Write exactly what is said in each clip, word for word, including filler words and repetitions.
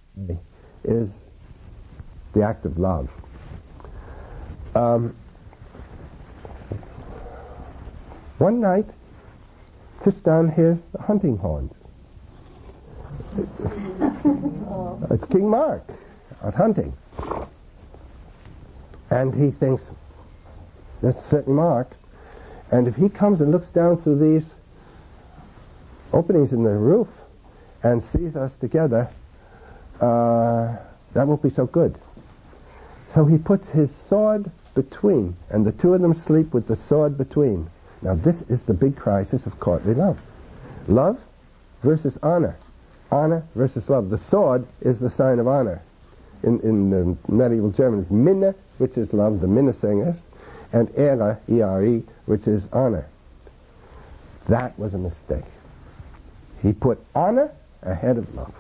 is the act of love. Um, one night, Tristan hears the hunting horns. It's King Mark out hunting. And he thinks, that's certainly Mark. And if he comes and looks down through these openings in the roof and sees us together, uh, that won't be so good. So he puts his sword between, and the two of them sleep with the sword between. Now this is the big crisis of courtly love. Love versus honor. Honor versus love. The sword is the sign of honor. In, in the medieval German, it's Minne, which is love, the Minnesingers, and Ehre, E R E, which is honor. That was a mistake. He put honor ahead of love.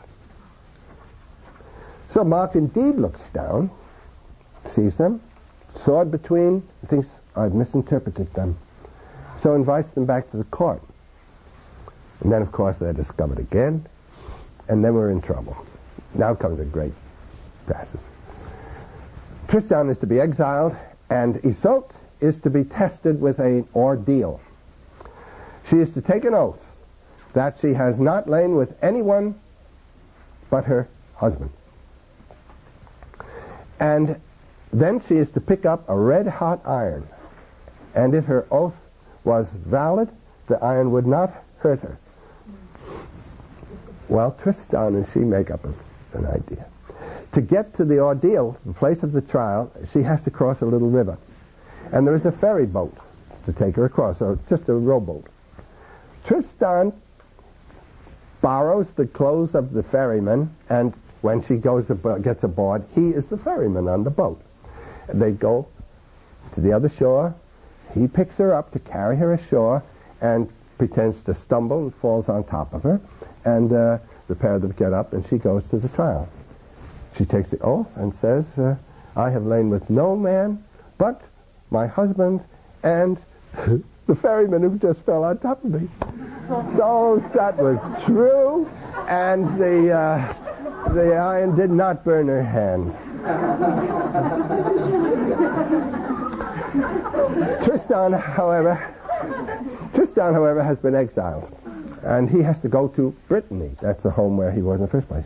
So Mark indeed looks down, sees them, sword between, and thinks, I've misinterpreted them. So invites them back to the court. And then, of course, they're discovered again, and then we're in trouble. Now comes a great passage. Tristan is to be exiled, and Isolde is to be tested with an ordeal. She is to take an oath that she has not lain with anyone but her husband. And then she is to pick up a red-hot iron. And if her oath was valid, the iron would not hurt her. Well, Tristan and she make up a, an idea. To get to the ordeal, the place of the trial, she has to cross a little river. And there is a ferry boat to take her across, so it's just a rowboat. Tristan borrows the clothes of the ferryman, and when she goes ab- gets aboard, he is the ferryman on the boat. And they go to the other shore. He picks her up to carry her ashore and pretends to stumble and falls on top of her. And uh, the pair of them get up, and she goes to the trial. She takes the oath and says, uh, I have lain with no man but my husband and the ferryman who just fell on top of me. So that was true, and the uh, the iron did not burn her hand. Tristan, however, Tristan, however, has been exiled, and he has to go to Brittany. That's the home where he was in the first place.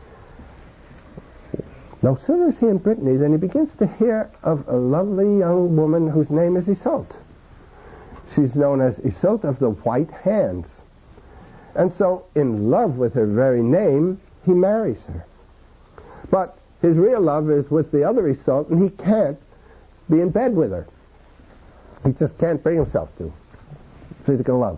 No sooner is he in Brittany than he begins to hear of a lovely young woman whose name is Isolde. She's known as Isolde of the White Hands. And so, in love with her very name, he marries her. But his real love is with the other Isolde, and he can't be in bed with her. He just can't bring himself to physical love.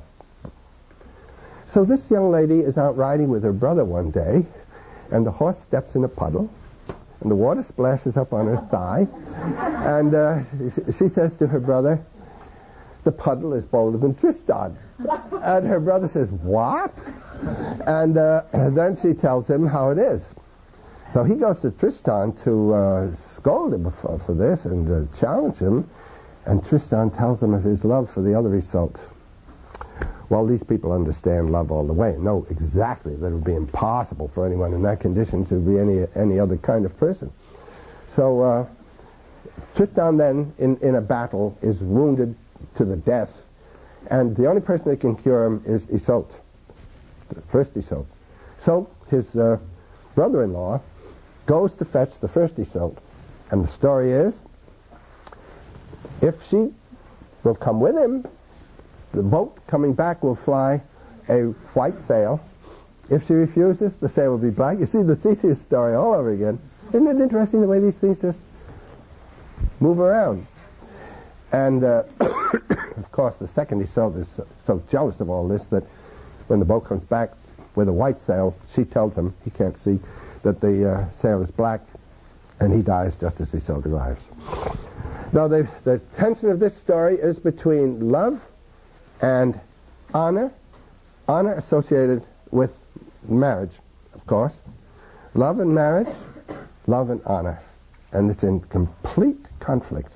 So this young lady is out riding with her brother one day, and the horse steps in a puddle, and the water splashes up on her thigh, and uh, she says to her brother, the puddle is bolder than Tristan. And her brother says, what? And, uh, and then she tells him how it is. So he goes to Tristan to uh, scold him for, for this and uh, challenge him, and Tristan tells him of his love for the other Isolde. Well, these people understand love all the way and know exactly that it would be impossible for anyone in that condition to be any any other kind of person. So uh, Tristan then, in, in a battle, is wounded to the death, and the only person that can cure him is Isolde, the first Isolde. So his uh, brother-in-law goes to fetch the first Isolde, and the story is, if she will come with him, the boat coming back will fly a white sail. If she refuses, the sail will be black. You see the Theseus story all over again. Isn't it interesting the way these things just move around? And, uh, of course, the second Isolde is so, so jealous of all this that when the boat comes back with a white sail, she tells him, he can't see, that the uh, sail is black, and he dies just as Isolde arrives. Now, the, the tension of this story is between love and honor, honor associated with marriage, of course. Love and marriage, love and honor. And it's in complete conflict.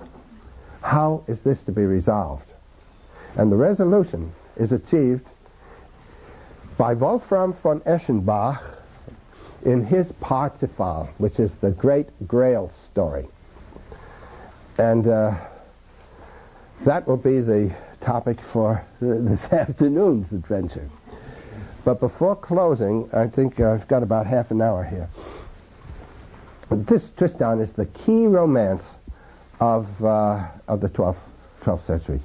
How is this to be resolved? And the resolution is achieved by Wolfram von Eschenbach in his Parsifal, which is the great Grail story. And uh, that will be the topic for this afternoon's adventure. But before closing, I think I've got about half an hour here. This Tristan is the key romance of uh, of the twelfth century.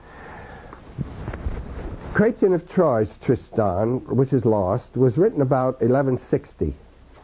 Chrétien of Troyes' Tristan, which is lost, was written about eleven sixty.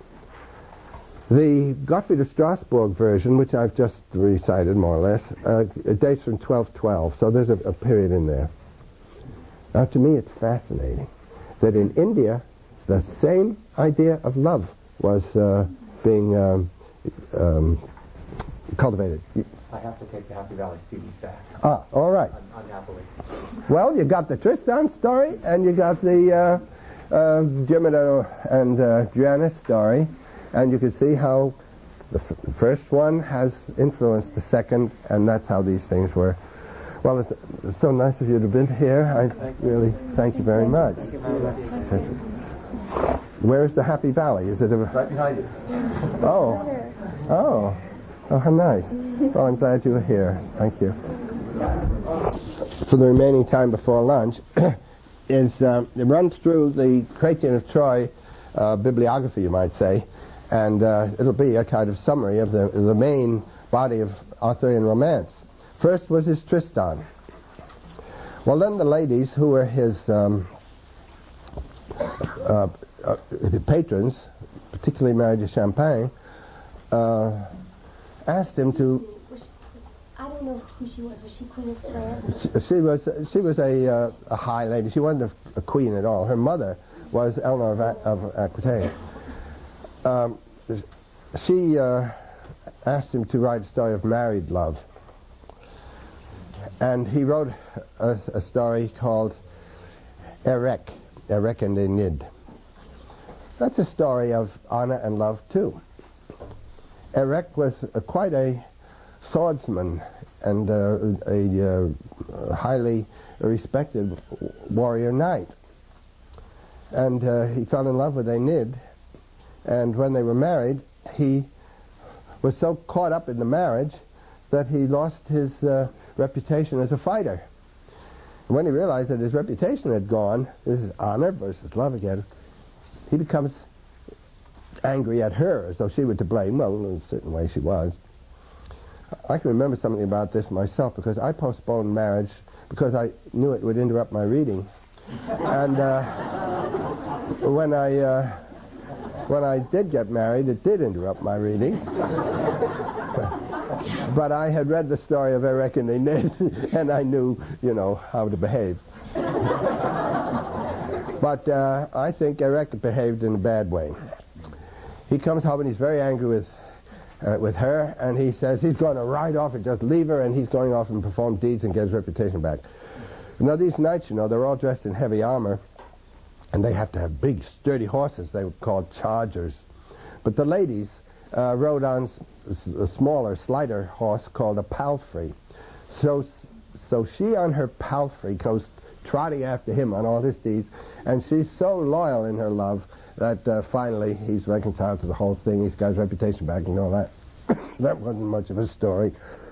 The Gottfried of Strasbourg version, which I've just recited more or less, uh, dates from twelve twelve, so there's a, a period in there. Now, to me, it's fascinating that in India, the same idea of love was uh, being um, um, cultivated. I have to take the Happy Valley students back. Ah, all right. Un- unhappily. Well, you got the Tristan story, and you got the uh, uh, Diomede and uh, Diana story, and you can see how the, f- the first one has influenced the second, and that's how these things were. Well, it's, it's so nice of you to have been here. I thank really you. thank you very much. Thank you very much. Where is the Happy Valley? Is it a... Right behind you. Oh. Oh. Oh, how nice. Well, I'm glad you were here. Thank you. For the remaining time before lunch, is um, run through the Chrétien of Troyes uh, bibliography, you might say, and uh, it'll be a kind of summary of the, the main body of Arthurian romance. First was his Tristan. Well, then the ladies, who were his um, uh, uh, patrons, particularly Mary de Champagne, uh, asked him to... I don't know who she was. Was she Queen of France? She, she was she was a, uh, a high lady. She wasn't a, a queen at all. Her mother was Eleanor of, A- of Aquitaine. Um, she uh, asked him to write a story of married love. And he wrote a, a story called Erec, Erec and Enid. That's a story of honor and love, too. Erec was uh, quite a swordsman and uh, a uh, highly respected warrior knight. And uh, he fell in love with Enid, and when they were married, he was so caught up in the marriage that he lost his uh, reputation as a fighter. And when he realized that his reputation had gone, this is honor versus love again, he becomes angry at her as though she were to blame. Well, in a certain way she was. I can remember something about this myself because I postponed marriage because I knew it would interrupt my reading. And uh, when I uh, when I did get married, it did interrupt my reading. But I had read the story of Erec and Enid, and I knew, you know, how to behave. But uh, I think Erec behaved in a bad way. He comes home and he's very angry with uh, with her, and he says he's going to ride off and just leave her, and he's going off and perform deeds and get his reputation back. Now these knights, you know, they're all dressed in heavy armor, and they have to have big, sturdy horses. They were called chargers. But the ladies uh, rode on s- a smaller, slighter horse called a palfrey. So, so she on her palfrey goes trotting after him on all his deeds, and she's so loyal in her love that uh, finally he's reconciled to the whole thing. He's got his reputation back and all that. That wasn't much of a story.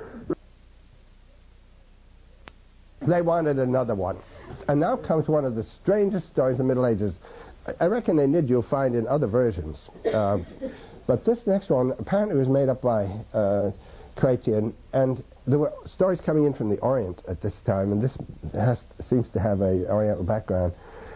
They wanted another one. And now comes one of the strangest stories of the Middle Ages. I reckon Enid you'll find in other versions. Uh, but this next one apparently was made up by uh, Chrétien, and there were stories coming in from the Orient at this time, and this has, seems to have a Oriental background.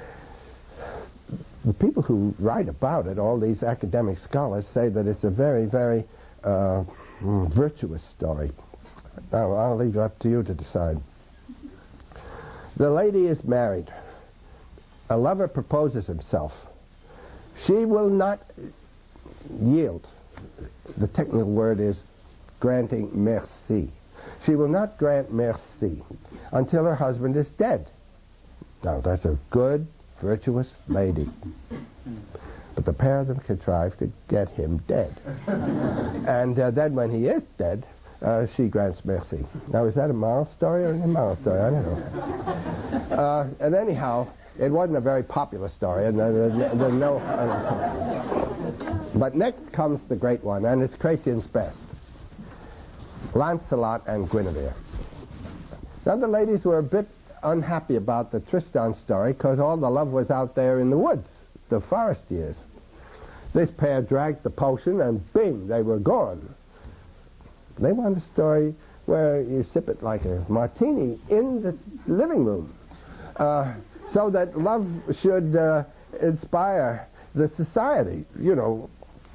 The people who write about it, all these academic scholars, say that it's a very, very uh, virtuous story. Now, I'll leave it up to you to decide. The lady is married. A lover proposes himself. She will not yield. The technical word is granting merci. She will not grant merci until her husband is dead. Now, that's a good, virtuous lady. But the pair of them contrive to get him dead. And uh, then when he is dead, uh, she grants mercy. Now, is that a moral story or an immoral story? I don't know. Uh, and anyhow, it wasn't a very popular story, and uh, there, there, no... Uh, But next comes the great one, and it's Chrétien's best. Lancelot and Guinevere. Now the ladies were a bit unhappy about the Tristan story because all the love was out there in the woods, the forest years. This pair drank the potion and bing, they were gone. They want a story where you sip it like a martini in the living room, uh, so that love should uh, inspire the society, you know.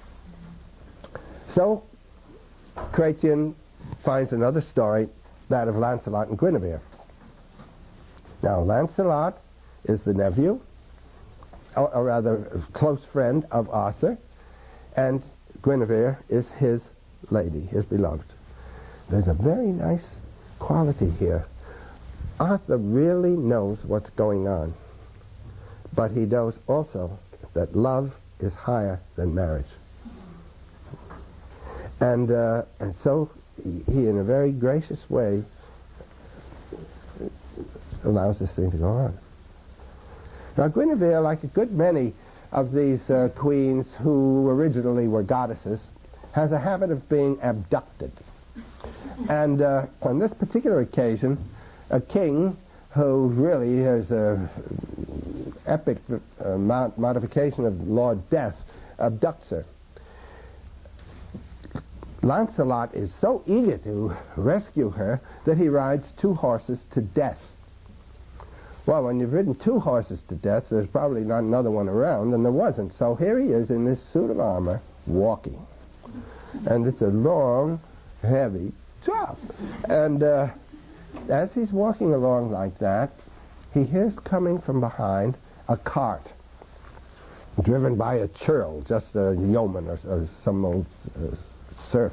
So Chrétien finds another story, that of Lancelot and Guinevere. Now Lancelot is the nephew, or, or rather a close friend of Arthur, and Guinevere is his lady, his beloved. There's a very nice quality here. Arthur really knows what's going on, but he knows also that love is higher than marriage. And, uh, and so he, he, in a very gracious way, allows this thing to go on. Now Guinevere, like a good many of these uh, queens who originally were goddesses, has a habit of being abducted. And uh, on this particular occasion, a king who really has an epic uh, mount, modification of Lord Death abducts her. Lancelot is so eager to rescue her that he rides two horses to death. Well, when you've ridden two horses to death, there's probably not another one around, and there wasn't. So here he is in this suit of armor, walking. And it's a long, heavy job. And uh, as he's walking along like that, he hears coming from behind a cart, driven by a churl, just a yeoman or, or some old uh, serf.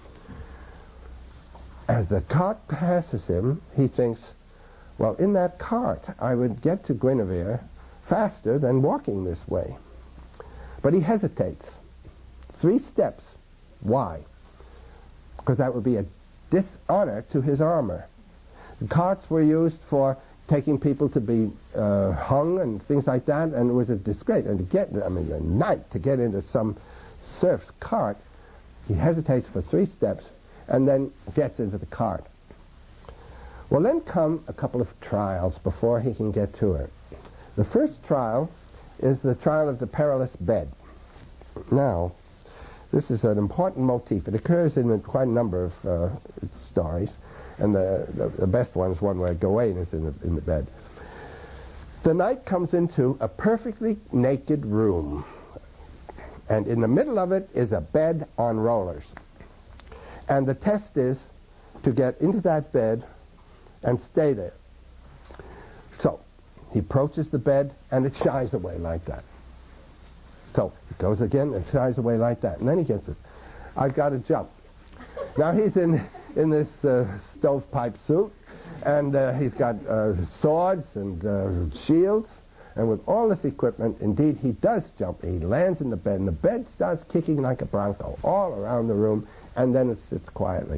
As the cart passes him, he thinks, well, in that cart, I would get to Guinevere faster than walking this way. But he hesitates. Three steps. Why? Because that would be a dishonor to his armor. The carts were used for taking people to be uh, hung and things like that, and it was a disgrace. And to get, I mean, a knight to get into some serf's cart, he hesitates for three steps and then gets into the cart. Well, then come a couple of trials before he can get to her. The first trial is the trial of the perilous bed. Now, this is an important motif. It occurs in quite a number of uh, stories, and the, the, the best one is one where Gawain is in the, in the bed. The knight comes into a perfectly naked room, and in the middle of it is a bed on rollers. And the test is to get into that bed and stay there. So he approaches the bed and it shies away like that. So he goes again and shies away like that. And then he gets this, I've got to jump. Now he's in in this uh, stovepipe suit, and uh, he's got uh, swords and uh, shields, and with all this equipment, indeed he does jump. He lands in the bed, and the bed starts kicking like a bronco all around the room, and then it sits quietly.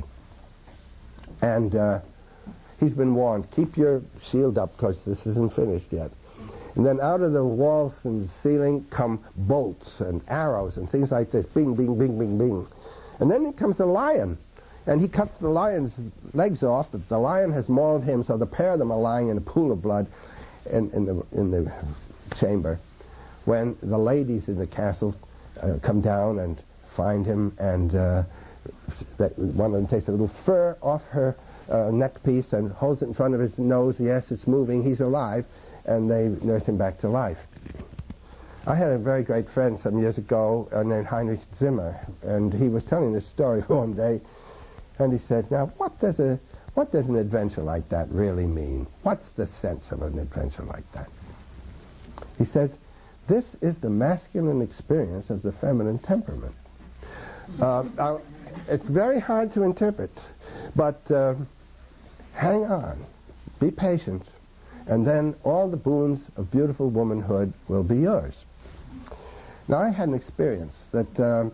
And uh, he's been warned, keep your shield up because this isn't finished yet. And then out of the walls and ceiling come bolts and arrows and things like this. Bing, bing, bing, bing, bing. And then comes the lion. And he cuts the lion's legs off, but the lion has mauled him, so the pair of them are lying in a pool of blood in, in, the, in the chamber. When the ladies in the castle uh, come down and find him, and uh, that one of them takes a little fur off her uh, neck piece and holds it in front of his nose. Yes, it's moving, he's alive, and they nurse him back to life. I had a very great friend some years ago uh, named Heinrich Zimmer, and he was telling this story one day, and he said, now what does a what does an adventure like that really mean? What's the sense of an adventure like that? He says, this is the masculine experience of the feminine temperament. Uh, now, it's very hard to interpret, but uh, hang on, be patient, and then all the boons of beautiful womanhood will be yours. Now, I had an experience that uh,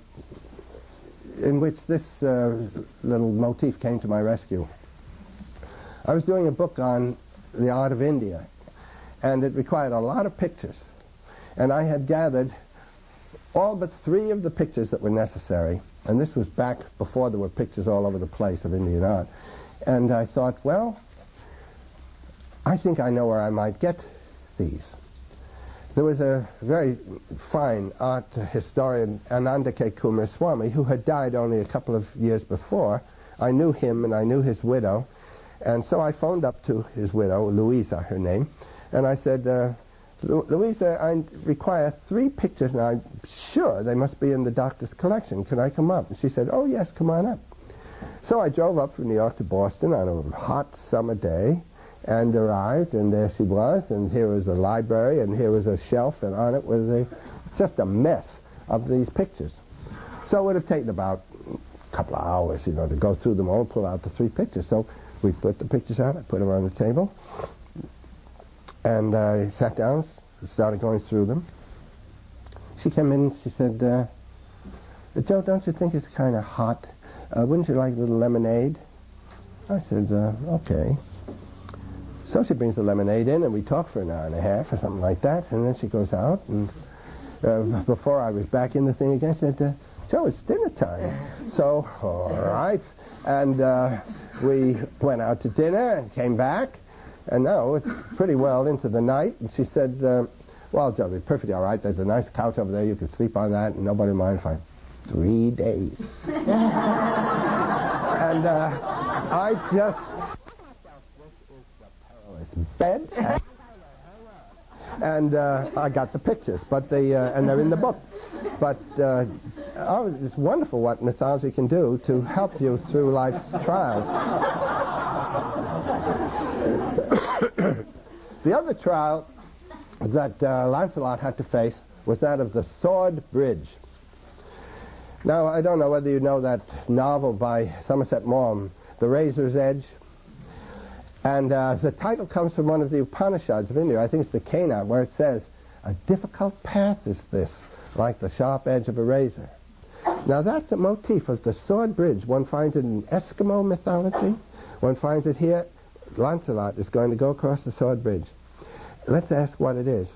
in which this uh, little motif came to my rescue. I was doing a book on the art of India, and it required a lot of pictures. And I had gathered all but three of the pictures that were necessary, and this was back before there were pictures all over the place of Indian art. And I thought, well, I think I know where I might get these. There was a very fine art historian, Ananda K. Kumaraswamy, who had died only a couple of years before. I knew him and I knew his widow, and so I phoned up to his widow, Louisa, her name, and I said, uh, Louisa, I require three pictures, and I'm sure they must be in the doctor's collection. Can I come up? And she said, oh, yes, come on up. So I drove up from New York to Boston on a hot summer day, and arrived, and there she was, and here was a library, and here was a shelf, and on it was a, just a mess of these pictures. So it would have taken about a couple of hours, you know, to go through them all, pull out the three pictures. So we put the pictures out, I put them on the table, and I sat down, started going through them. She came in and she said, uh, Joe, don't you think it's kind of hot? Uh, wouldn't you like a little lemonade? I said, uh, okay. So she brings the lemonade in, and we talk for an hour and a half or something like that, and then she goes out, and uh, before I was back in the thing again, she said, uh, Joe, it's dinner time. So, all right. And uh, we went out to dinner and came back, and now it's pretty well into the night, and she said, uh, well, Joe, it's perfectly all right. There's a nice couch over there. You can sleep on that, and nobody will mind if I... Three days. And uh, I just... bed, and, and uh, I got the pictures, but they uh, and they're in the book. But uh, oh, it's wonderful what mythology can do to help you through life's trials. The other trial that uh, Lancelot had to face was that of the Sword Bridge. Now, I don't know whether you know that novel by Somerset Maugham, The Razor's Edge. And uh, the title comes from one of the Upanishads of India. I think it's the Kena, where it says, a difficult path is this, like the sharp edge of a razor. Now that's the motif of the sword bridge. One finds it in Eskimo mythology. One finds it here. Lancelot is going to go across the sword bridge. Let's ask what it is.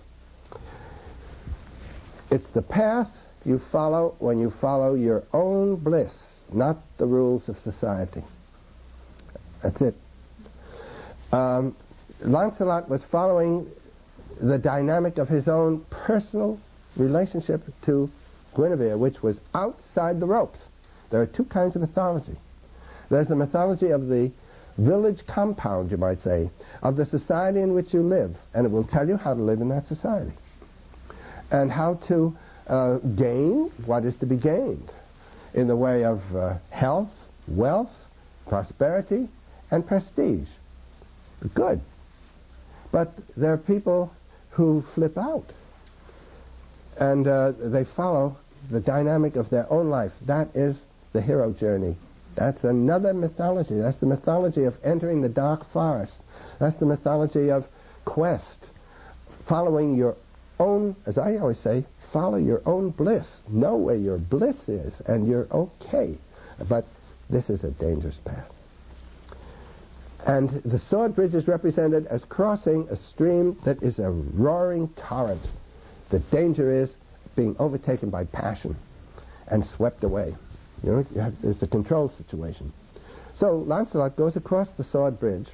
It's the path you follow when you follow your own bliss, not the rules of society. That's it. Um, Lancelot was following the dynamic of his own personal relationship to Guinevere, which was outside the ropes. There are two kinds of mythology. There's the mythology of the village compound, you might say, of the society in which you live, and it will tell you how to live in that society, and how to uh, gain what is to be gained in the way of uh, health, wealth, prosperity, and prestige. Good. But there are people who flip out, and uh, they follow the dynamic of their own life. That is the hero journey. That's another mythology. That's the mythology of entering the dark forest. That's the mythology of quest, following your own, as I always say, follow your own bliss. Know where your bliss is, and you're okay. But this is a dangerous path. And the sword bridge is represented as crossing a stream that is a roaring torrent. The danger is being overtaken by passion and swept away. You know, you have, it's a control situation. So Lancelot goes across the sword bridge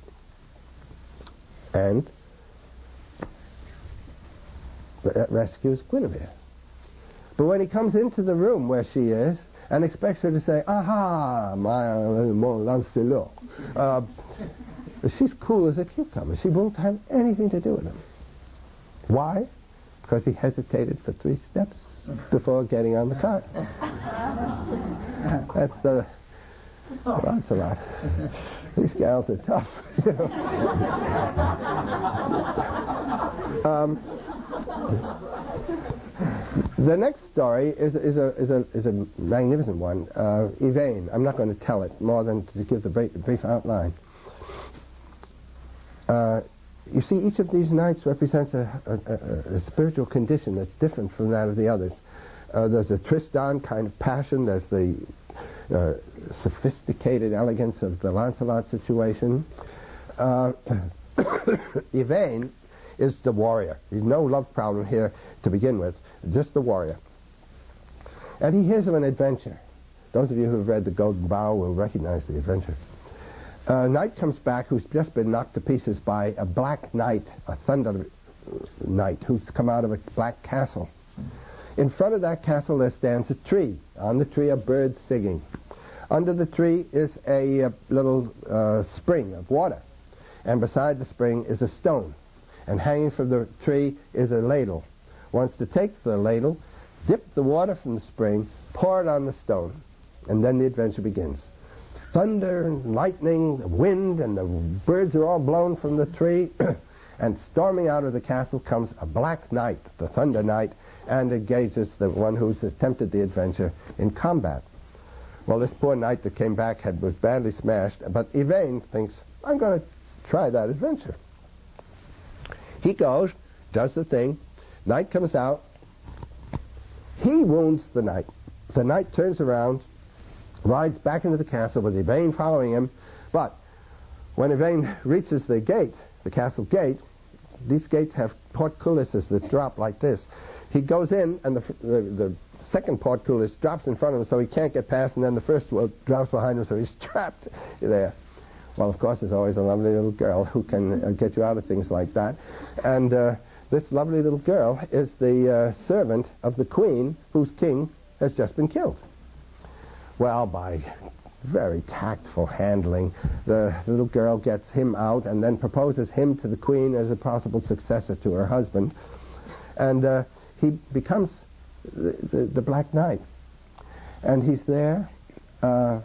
and re- rescues Guinevere. But when he comes into the room where she is and expects her to say, aha, my uh, mon Lancelot, uh, she's cool as a cucumber. She won't have anything to do with him. Why? Because he hesitated for three steps before getting on the cart. That's the Lancelot. These gals are tough. You know. um, the next story is, is, a, is, a, is a magnificent one. Uh, Yvain. I'm not going to tell it more than to give the brief, brief outline. Uh, you see, each of these nights represents a, a, a, a spiritual condition that's different from that of the others. Uh, there's a Tristan kind of passion. There's the uh, sophisticated elegance of the Lancelot situation. Uh, Yvain is the warrior. There's no love problem here to begin with, just the warrior. And he hears of an adventure. Those of you who have read The Golden Bough will recognize the adventure. A knight comes back who's just been knocked to pieces by a black knight, a thunder knight, who's come out of a black castle. In front of that castle there stands a tree. On the tree are birds singing. Under the tree is a uh, little uh, spring of water. And beside the spring is a stone. And hanging from the tree is a ladle. Wants to take the ladle, dip the water from the spring, pour it on the stone, and then the adventure begins. Thunder and lightning, wind, and the birds are all blown from the tree. And storming out of the castle comes a black knight, the Thunder Knight, and engages the one who's attempted the adventure in combat. Well, this poor knight that came back had was badly smashed, but Yvain thinks, I'm going to try that adventure. He goes, does the thing. Knight comes out. He wounds the knight. The knight turns around, rides back into the castle with Yvain following him. But when Yvain reaches the gate, the castle gate, these gates have portcullises that drop like this. He goes in, and the, the, the second portcullis drops in front of him, so he can't get past, and then the first one drops behind him, so he's trapped there. Well, of course, there's always a lovely little girl who can uh, get you out of things like that. And uh, this lovely little girl is the uh, servant of the queen whose king has just been killed. Well, by very tactful handling, the little girl gets him out and then proposes him to the queen as a possible successor to her husband. And uh, he becomes the, the, the Black Knight. And he's there uh,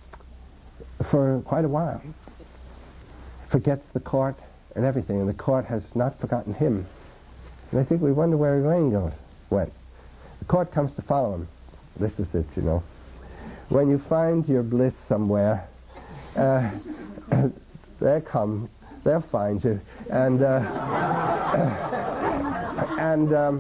for quite a while. Forgets the court and everything, and the court has not forgotten him. And I think we wonder where Yvain goes, went. The court comes to follow him. This is it, you know. When you find your bliss somewhere, uh, they'll come, they'll find you. And, uh, and um,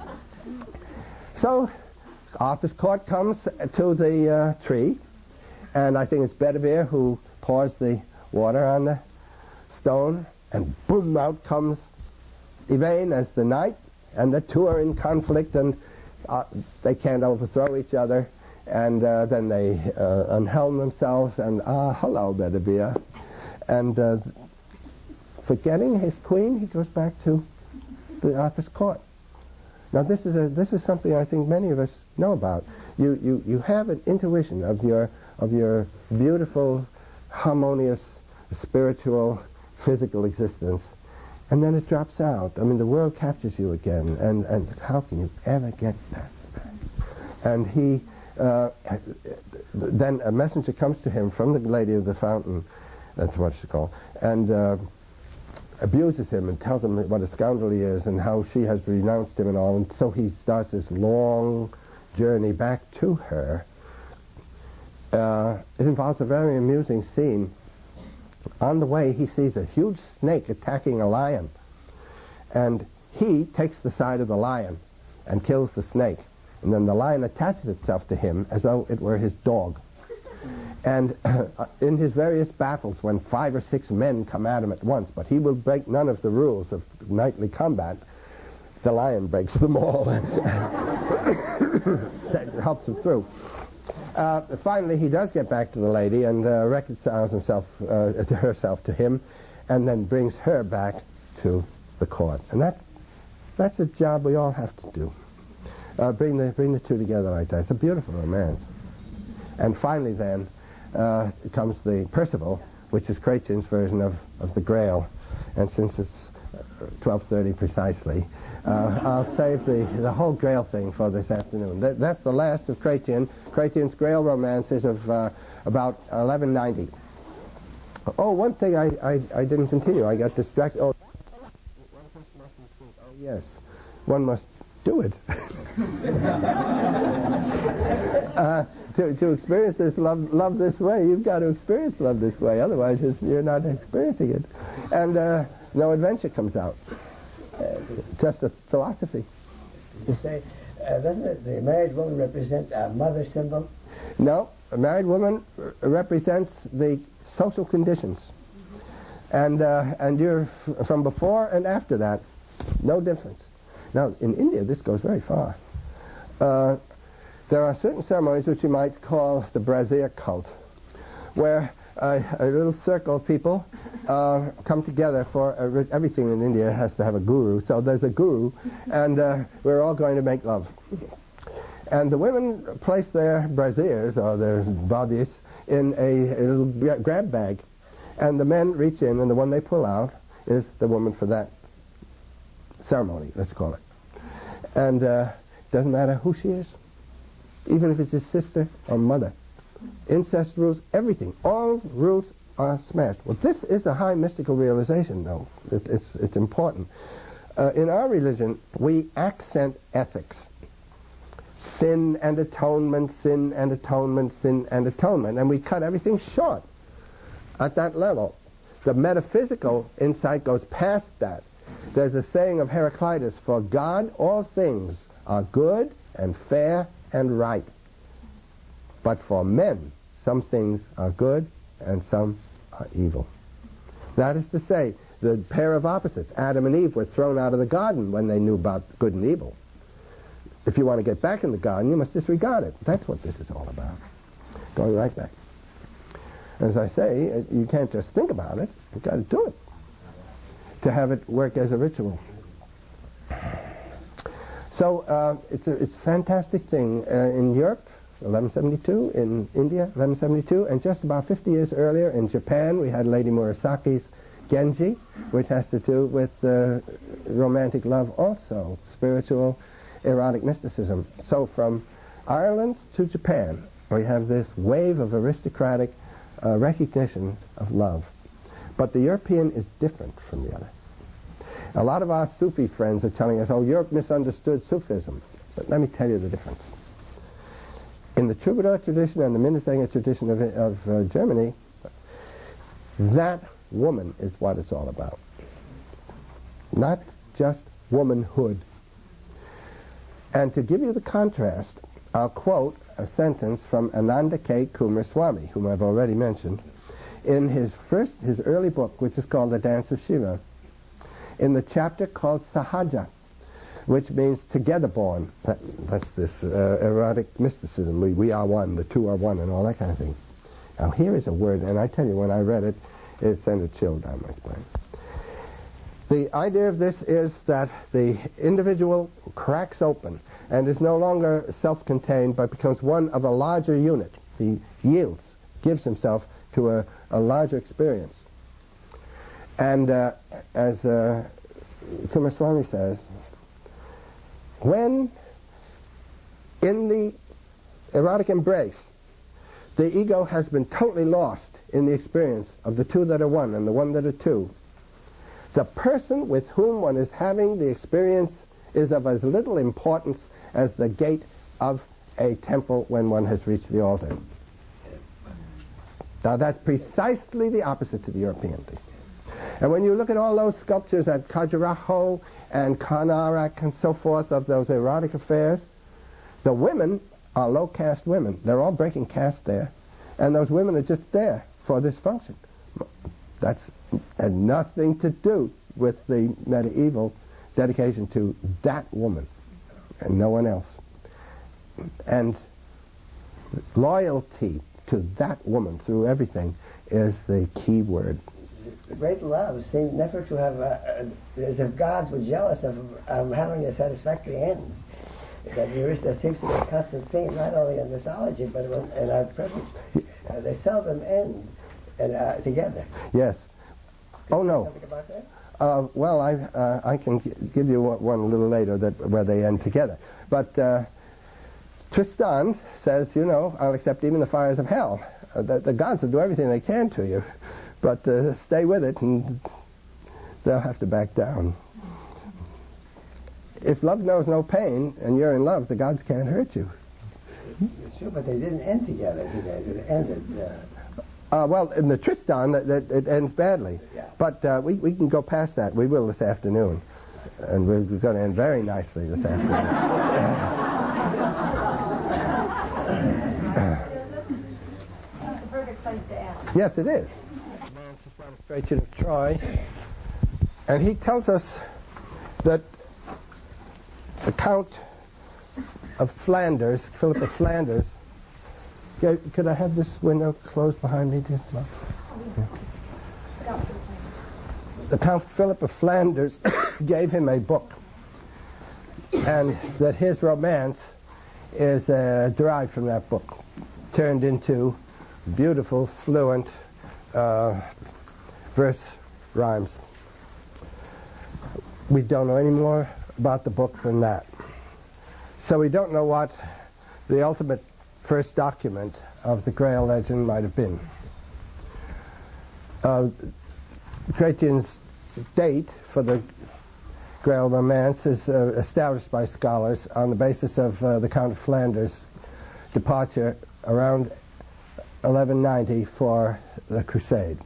so Arthur's court comes to the uh, tree, and I think it's Bedivere who pours the water on the stone, and boom, out comes Yvain as the knight, and the two are in conflict, and uh, they can't overthrow each other. And uh, then they uh, unhelm themselves, and ah, hello, Bedivere. And uh, forgetting his queen, he goes back to the Arthur's court. Now, this is a this is something I think many of us know about. You you you have an intuition of your of your beautiful, harmonious, spiritual, physical existence, and then it drops out. I mean, the world captures you again, and and how can you ever get that back? And he. Uh, then a messenger comes to him from the Lady of the Fountain, that's what she's called, and uh, abuses him and tells him what a scoundrel he is and how she has renounced him and all. And so he starts this long journey back to her. Uh, it involves a very amusing scene. On the way, he sees a huge snake attacking a lion, and he takes the side of the lion and kills the snake. And then the lion attaches itself to him as though it were his dog. And uh, in his various battles, when five or six men come at him at once, but he will break none of the rules of knightly combat, the lion breaks them all. That helps him through. Uh, finally, he does get back to the lady and uh, reconciles himself uh, to herself to him, and then brings her back to the court. And that that's a job we all have to do. Uh, bring the bring the two together like that. It's a beautiful romance. And finally, then uh, comes the Percival, which is Chrétien's version of, of the Grail. And since it's twelve thirty precisely, uh, I'll save the the whole Grail thing for this afternoon. That, that's the last of Chrétien. Chrétien's Grail romance is of uh, about eleven ninety. Oh, one thing I, I I didn't continue. I got distracted. Oh, oh yes, one must do it. uh, to, to experience this love, love this way, you've got to experience love this way. Otherwise, you're not experiencing it. And uh, no adventure comes out. Uh, just a philosophy. You say, uh, doesn't it, the married woman represent a mother symbol? No, a married woman r- represents the social conditions. And uh, and you're f- from before and after that, no difference. Now, in India, this goes very far. Uh, there are certain ceremonies which you might call the brazier cult, where uh, a little circle of people uh, come together for a, everything in India has to have a guru, so there's a guru, and uh, we're all going to make love. And the women place their braziers, or their bodies, in a, a little grab bag, and the men reach in, and the one they pull out is the woman for that ceremony, let's call it. And uh, doesn't matter who she is, even if it's his sister or mother. Incest rules everything. All rules are smashed. Well, this is a high mystical realization, though. It, it's, it's important. Uh, in our religion, we accent ethics. Sin and atonement, sin and atonement, sin and atonement. And we cut everything short at that level. The metaphysical insight goes past that. There's a saying of Heraclitus, for God all things are good and fair and right. But for men, some things are good and some are evil. That is to say, the pair of opposites, Adam and Eve, were thrown out of the garden when they knew about good and evil. If you want to get back in the garden, you must disregard it. That's what this is all about. Going right back. As I say, you can't just think about it. You've got to do it to have it work as a ritual. So uh, it's, a, it's a fantastic thing. Uh, in Europe, eleven seventy-two, in India, eleven seventy-two, and just about fifty years earlier in Japan, we had Lady Murasaki's Genji, which has to do with uh, romantic love also, spiritual, erotic mysticism. So from Ireland to Japan, we have this wave of aristocratic uh, recognition of love. But the European is different from the other. A lot of our Sufi friends are telling us, oh, Europe misunderstood Sufism. But let me tell you the difference. In the troubadour tradition and the Minnesänger tradition of, of uh, Germany, that woman is what it's all about. Not just womanhood. And to give you the contrast, I'll quote a sentence from Ananda K. Kumaraswamy, whom I've already mentioned, in his first, his early book, which is called The Dance of Shiva, in the chapter called Sahaja, which means together born. That, that's this uh, erotic mysticism. We, we are one, the two are one, and all that kind of thing. Now here is a word, and I tell you, when I read it, it sent a chill down my spine. The idea of this is that the individual cracks open and is no longer self-contained, but becomes one of a larger unit. He yields, gives himself to a, a larger experience. And uh, as uh, Kumaraswamy says, when in the erotic embrace, the ego has been totally lost in the experience of the two that are one and the one that are two, the person with whom one is having the experience is of as little importance as the gate of a temple when one has reached the altar. Now that's precisely the opposite to the European thing. And when you look at all those sculptures at Khajuraho and Karnarak and so forth of those erotic affairs, the women are low caste women. They're all breaking caste there. And those women are just there for this function. That's had nothing to do with the medieval dedication to that woman and no one else. And loyalty to that woman through everything is the key word. Great love seemed never to have, a, a, as if gods were jealous of um, having a satisfactory end. That there, is, there seems to be a constant theme, not only in mythology, but in our present. Uh, they seldom end and, uh, together. Yes. Can oh, no. Something about that? Uh, well, I uh, I can g- give you one, one a little later that where they end together. But uh, Tristan says, you know, I'll accept even the fires of hell. Uh, the, the gods will do everything they can to you, but uh, stay with it and they'll have to back down. If love knows no pain and you're in love, the gods can't hurt you. It's true, but they didn't end together, did they? It ended... Uh, Uh, well, in the Tristan, that, that it ends badly. Yeah. But uh, we, we can go past that. We will this afternoon. And we're, we're going to end very nicely this afternoon. It's the perfect place to end. Yes, it is. Administration of Troy. And he tells us that the Count of Flanders, Philip of Flanders. Could could I have this window closed behind me, dear? Yeah. The Count Philip of Flanders gave him a book, and that his romance is uh, derived from that book, turned into beautiful, fluent uh, verse rhymes. We don't know any more about the book than that. So we don't know what the ultimate first document of the Grail legend might have been. Uh, Chrétien's date for the Grail romance is uh, established by scholars on the basis of uh, the Count of Flanders' departure around eleven ninety for the Crusade.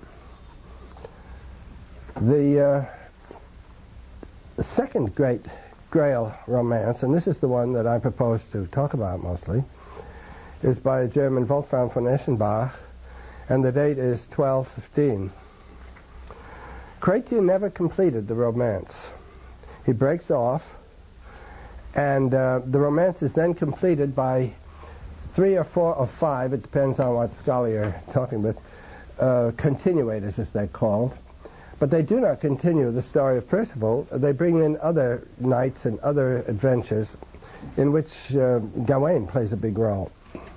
The uh, The second great Grail romance, and this is the one that I propose to talk about mostly, is by a German Wolfram von Eschenbach, and the date is twelve fifteen. Chrétien never completed the romance. He breaks off, and uh, the romance is then completed by three or four or five, it depends on what scholar you're talking with, uh, continuators as they're called. But they do not continue the story of Percival. They bring in other knights and other adventures in which uh, Gawain plays a big role.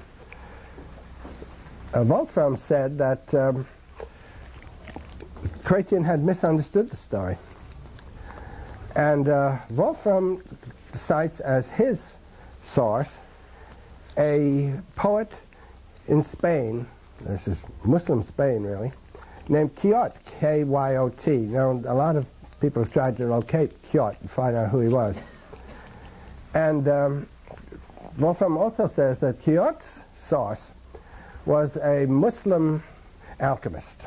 Uh, Wolfram said that um, Chrétien had misunderstood the story. And uh, Wolfram cites as his source a poet in Spain, this is Muslim Spain really, named Quixote, K Y O T. Now, a lot of people have tried to locate Quixote and find out who he was. And um, Wolfram also says that Quixote's source was a Muslim alchemist.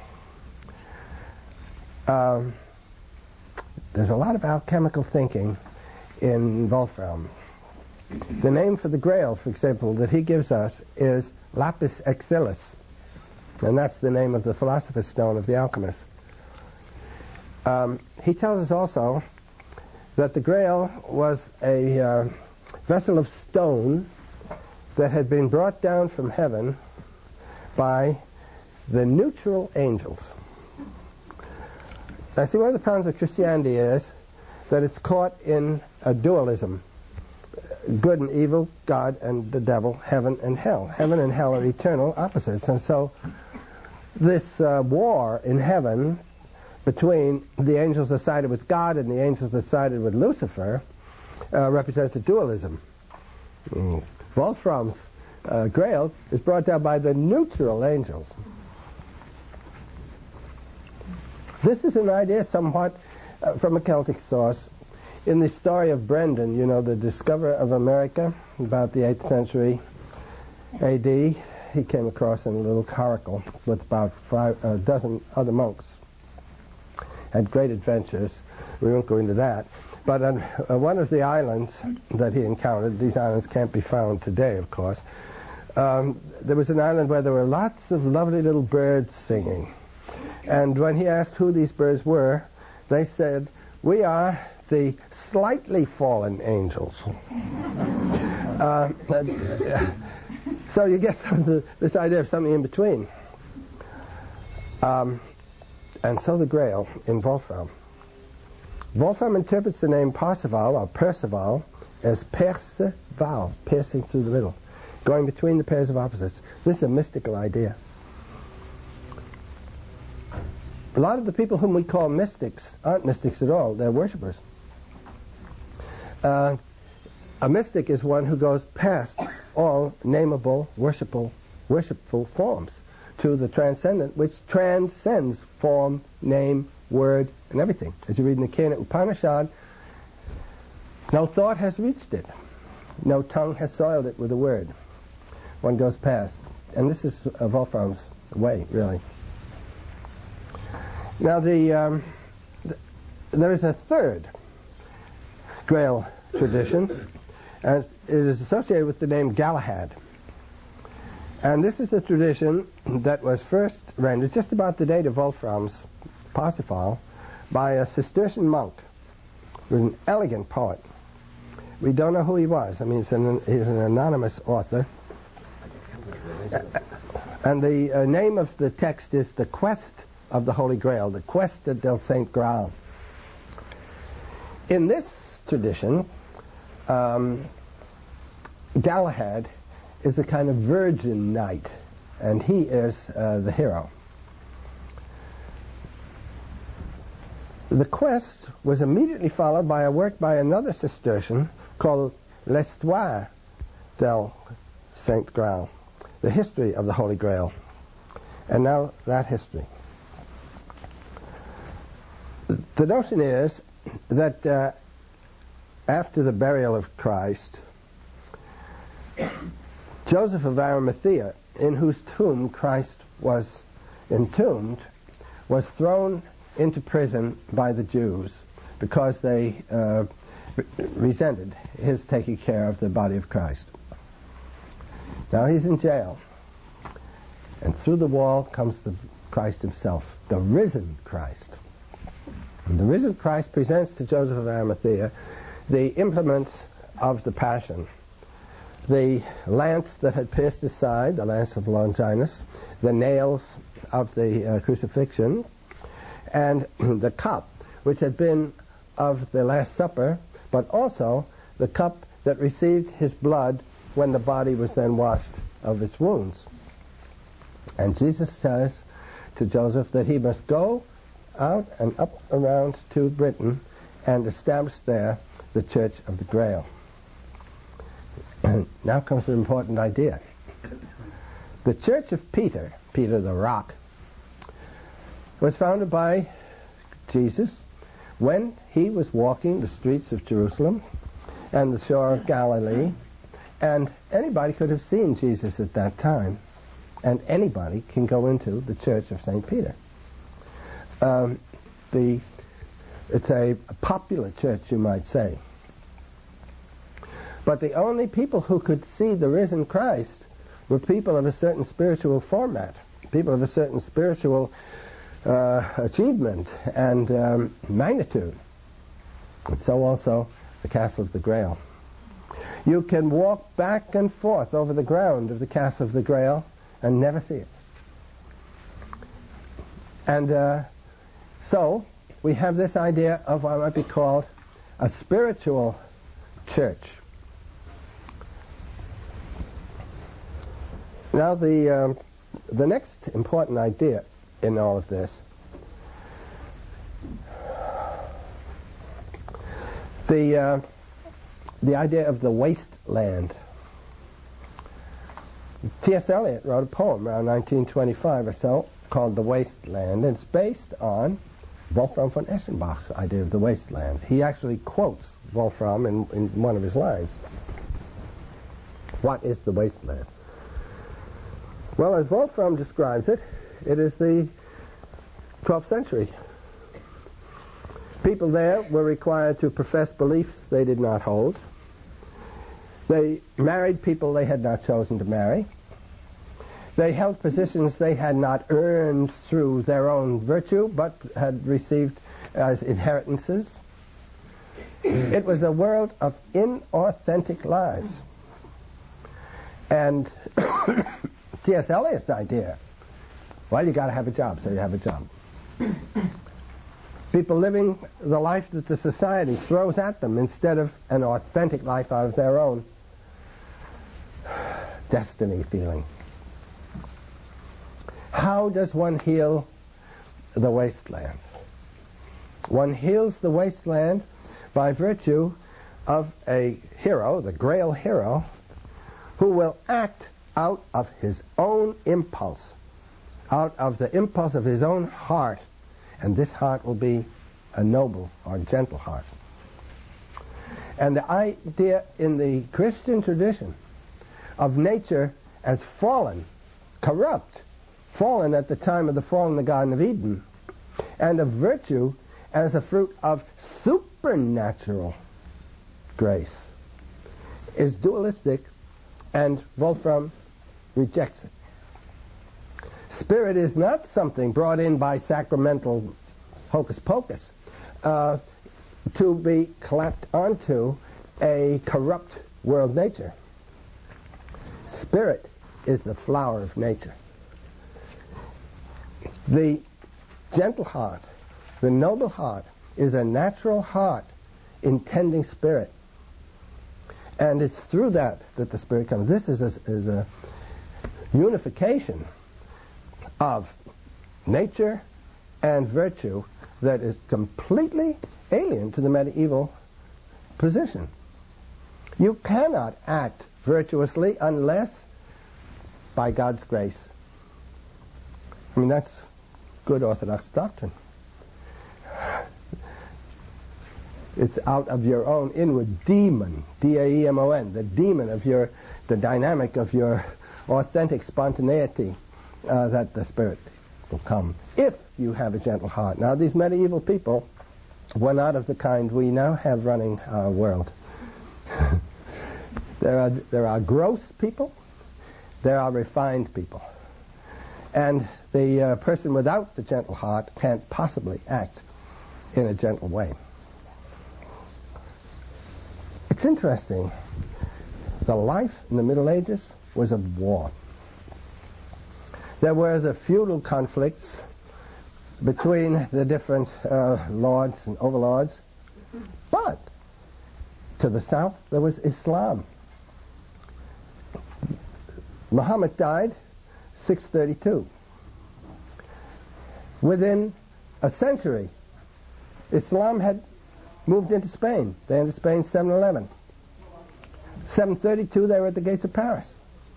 Um, there's a lot of alchemical thinking in Wolfram. The name for the Grail, for example, that he gives us is Lapis Exilis. And that's the name of the philosopher's stone of the alchemist. Um, he tells us also that the Grail was a uh, vessel of stone that had been brought down from heaven by the neutral angels. Now, see, one of the problems of Christianity is that it's caught in a dualism. Good and evil, God and the devil, heaven and hell. Heaven and hell are eternal opposites. And so this uh, war in heaven between the angels that sided with God and the angels that sided with Lucifer uh, represents a dualism. Mm. Wolfram's uh, Grail is brought down by the neutral angels. This is an idea somewhat uh, from a Celtic source. In the story of Brendan, you know, the discoverer of America, about the eighth century A D, he came across in a little coracle with about five, a dozen other monks. Had great adventures. We won't go into that. But on uh, one of the islands that he encountered, these islands can't be found today, of course, um, there was an island where there were lots of lovely little birds singing. And when he asked who these birds were, they said, "We are the slightly fallen angels." uh, so you get some of the, this idea of something in between. Um, and so the Grail in Wolfram. Wolfram interprets the name Parzival or Percival as Perceval, piercing through the middle, going between the pairs of opposites. This is a mystical idea. A lot of the people whom we call mystics aren't mystics at all. They're worshippers. Uh, a mystic is one who goes past all nameable, worshipful, worshipful forms to the transcendent, which transcends form, name, word, and everything. As you read in the Kena Upanishad, no thought has reached it. No tongue has soiled it with a word. One goes past. And this is uh, Wolfram's way, really. Now, the, um, th- there is a third Grail tradition, and it is associated with the name Galahad. And this is the tradition that was first rendered just about the date of Wolfram's Parsifal by a Cistercian monk who was an elegant poet. We don't know who he was. I mean, he's an, he's an anonymous author. And the uh, name of the text is The Quest of the Holy Grail, the Questa del Saint Graal. In this tradition, um, Galahad is a kind of virgin knight, and he is uh, the hero. The quest was immediately followed by a work by another Cistercian called L'Histoire del Saint Graal, the history of the Holy Grail. And now that history. The notion is that uh, after the burial of Christ, Joseph of Arimathea, in whose tomb Christ was entombed, was thrown into prison by the Jews because they uh, re- resented his taking care of the body of Christ. Now he's in jail, and through the wall comes the Christ himself, the risen Christ. And the risen Christ presents to Joseph of Arimathea the implements of the Passion. The lance that had pierced his side, the lance of Longinus, the nails of the uh, crucifixion, and the cup, which had been of the Last Supper, but also the cup that received his blood when the body was then washed of its wounds. And Jesus says to Joseph that he must go out and up around to Britain and establish there the Church of the Grail. Now comes an important idea. The Church of Peter, Peter the Rock, was founded by Jesus when he was walking the streets of Jerusalem and the shore of Galilee, and anybody could have seen Jesus at that time, and anybody can go into the Church of Saint Peter. Um, the it's a, a popular church, you might say. But the only people who could see the risen Christ were people of a certain spiritual format, people of a certain spiritual uh, achievement and um, magnitude. And so also the Castle of the Grail. You can walk back and forth over the ground of the Castle of the Grail and never see it. And uh, so we have this idea of what might be called a spiritual church. Now, the um, the next important idea in all of this, the uh, the idea of the wasteland. T S Eliot wrote a poem around nineteen twenty-five or so called The Wasteland. It's based on Wolfram von Eschenbach's idea of the wasteland. He actually quotes Wolfram in, in one of his lines. What is the wasteland? Well, as Wolfram describes it, it is the twelfth century. People there were required to profess beliefs they did not hold. They married people they had not chosen to marry. They held positions they had not earned through their own virtue, but had received as inheritances. It was a world of inauthentic lives. And T S Eliot's idea, well, you got to have a job, so you have a job. People living the life that the society throws at them instead of an authentic life out of their own destiny feeling. How does one heal the wasteland? One heals the wasteland by virtue of a hero, the Grail hero, who will act out of his own impulse, out of the impulse of his own heart, and this heart will be a noble or gentle heart. And the idea in the Christian tradition of nature as fallen, corrupt, fallen at the time of the fall in the Garden of Eden, and of virtue as a fruit of supernatural grace, is dualistic, and Wolfram rejects it. Spirit is not something brought in by sacramental hocus pocus uh, to be clapped onto a corrupt world nature. Spirit is the flower of nature. The gentle heart, the noble heart, is a natural heart intending spirit. And it's through that that the spirit comes. This is a, is a unification of nature and virtue that is completely alien to the medieval position. You cannot act virtuously unless by God's grace. I mean, that's good Orthodox doctrine. It's out of your own inward demon, D A E M O N, the demon of your, the dynamic of your authentic spontaneity, uh, that the Spirit will come, if you have a gentle heart. Now, these medieval people were not of the kind we now have running our world. There are, there are gross people, there are refined people. And the uh, person without the gentle heart can't possibly act in a gentle way. It's interesting. The life in the Middle Ages was of war. There were the feudal conflicts between the different uh, lords and overlords, but to the south there was Islam. Muhammad died six thirty-two. Within a century, Islam had moved into Spain. They entered Spain seven eleven. seven thirty-two, they were at the gates of Paris.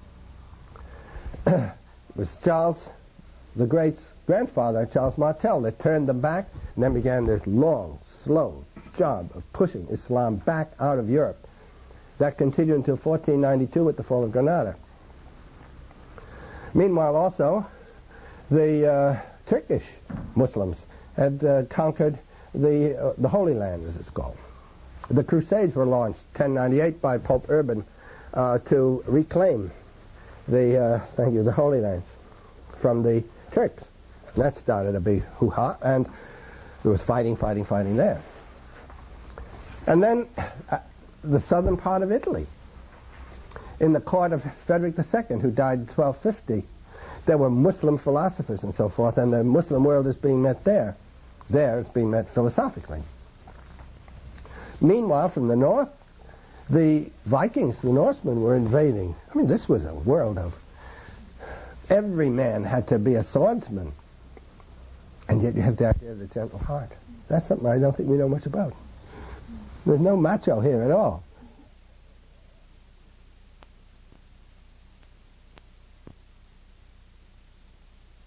It was Charles the Great's grandfather, Charles Martel, that turned them back, and then began this long, slow job of pushing Islam back out of Europe. That continued until fourteen ninety-two with the fall of Granada. Meanwhile, also, the uh, Turkish Muslims had uh, conquered the uh, the Holy Land, as it's called. The Crusades were launched ten ninety-eight by Pope Urban uh, to reclaim the uh, thank you the Holy Land from the Turks. And that started a big hoo-ha, and there was fighting, fighting, fighting there. And then uh, the southern part of Italy, in the court of Frederick the Second, who died in twelve fifty, there were Muslim philosophers and so forth, and the Muslim world is being met there. There it's being met philosophically. Meanwhile, from the north, the Vikings, the Norsemen, were invading. I mean, this was a world of... Every man had to be a swordsman. And yet you have the idea of the gentle heart. That's something I don't think we know much about. There's no macho here at all.